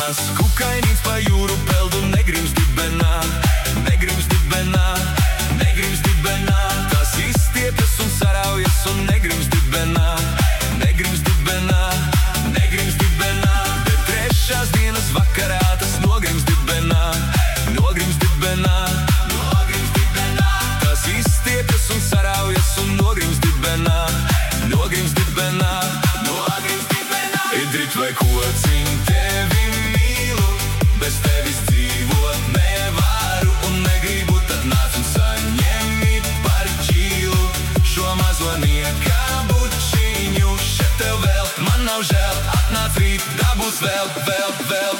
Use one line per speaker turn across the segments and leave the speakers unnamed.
Maz kukainīts pa jūru peld un negrimst dibenā, negrimst dibenā, negrimst dibenā. Tas izstiepjas un saraujas un negrimst dibenā, negrimst dibenā, negrimst dibenā. Bet trešās dienas vakarā tas nogrimst dibenā, nogrimst dibenā, nogrimst dibenā. Tas izstiepjas un saraujas un nogrimst dibenā, nogrimst dibenā, nogrimst dibenā. Idrit vai kociņ, tevi mīlu, bez tevis dzīvot nevaru un negribu, tad nāc un saņemi par ķīlu šo mazo niekabučiņu. Še tev vēl, man nav žēl, atnāc rīt, dabūs vēl, vēl, vēl.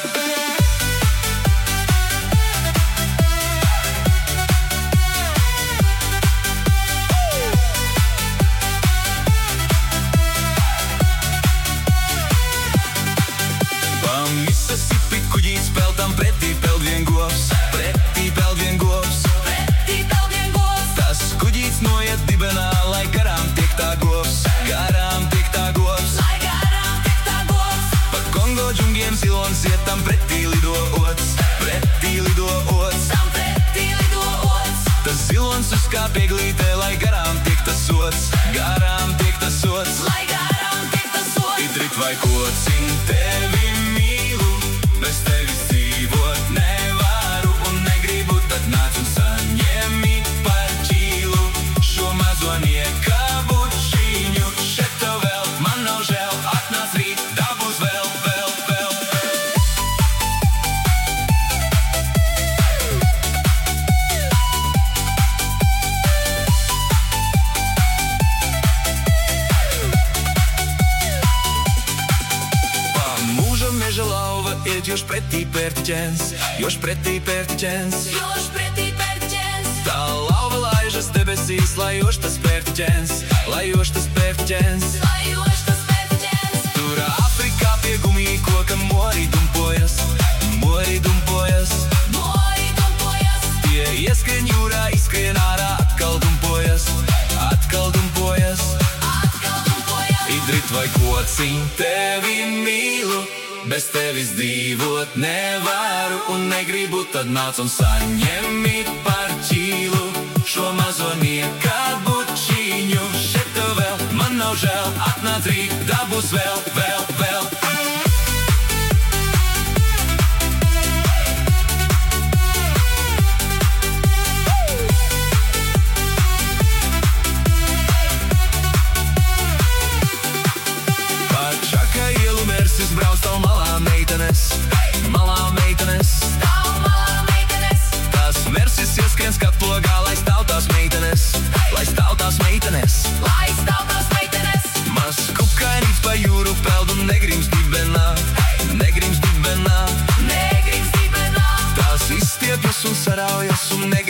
Mississippi kuģīts peldam pretī peld vien govs, pretī peld vien govs, pretī peld vien govs. Tas kuģīts noiet dibenā, lai garām tiek tā govs, garām tiek tā govs, lai garām tiek tā govs. Pa Kongo džungļiem zilons iet, tam pretī lido ots, pretī lido ots, tam pretī lido ots. Tas zilons uzkāp ieglītē, lai garām tiek tas ots, garām tiek tas ots, lai garām tiek tas ots. Idrit vai kociņ, tevi mīlu, bez tevis dzīvot nevaru un negribu, tad nāc un saņemi par ķīlu šo mazo niekabučiņu. Še tev vēl, man nav žēl, atnāc rīt, dabūs vēl, vēl, vēl. Pa mūžam meža lauva iet, još pretī pērtiķens, još pretī pērtiķens, još pretī pērtiķens. Tā lauva laižas debesīs, lai još tas pērtiķens, lai još tas pērtiķens, lai još tas pērtiķens. Tur Afrikā pie gumija koka mori dumpojas, mori dumpojas, mori dumpojas. Tie ieskrien jūrā, izskrien ārā, atkal dumpojas, atkal dumpojas, atkal dumpojas. Idrit vai kociņ, tevi mīlu, bez tevis dzīvot nevaru un negribu, tad nāc un saņemi par ķīlu šo mazo niekabučiņu. Še tev vēl, man nav žēl, atnāc rīt, dabūs vēl, vēl, vēl. Brauc tavu malā meitenes, malā meitenes, tavu malā meitenes. Tas mersis ieskrien skatplogā, lai stāv tās meitenes, lai stāv tās meitenes, lai stāv tās meitenes. Maz kukainīts pa jūru peld un negrimst dibenā, negrimst dibenā, negrimst dibenā. Tas izstiepjas un saraujas un negrimst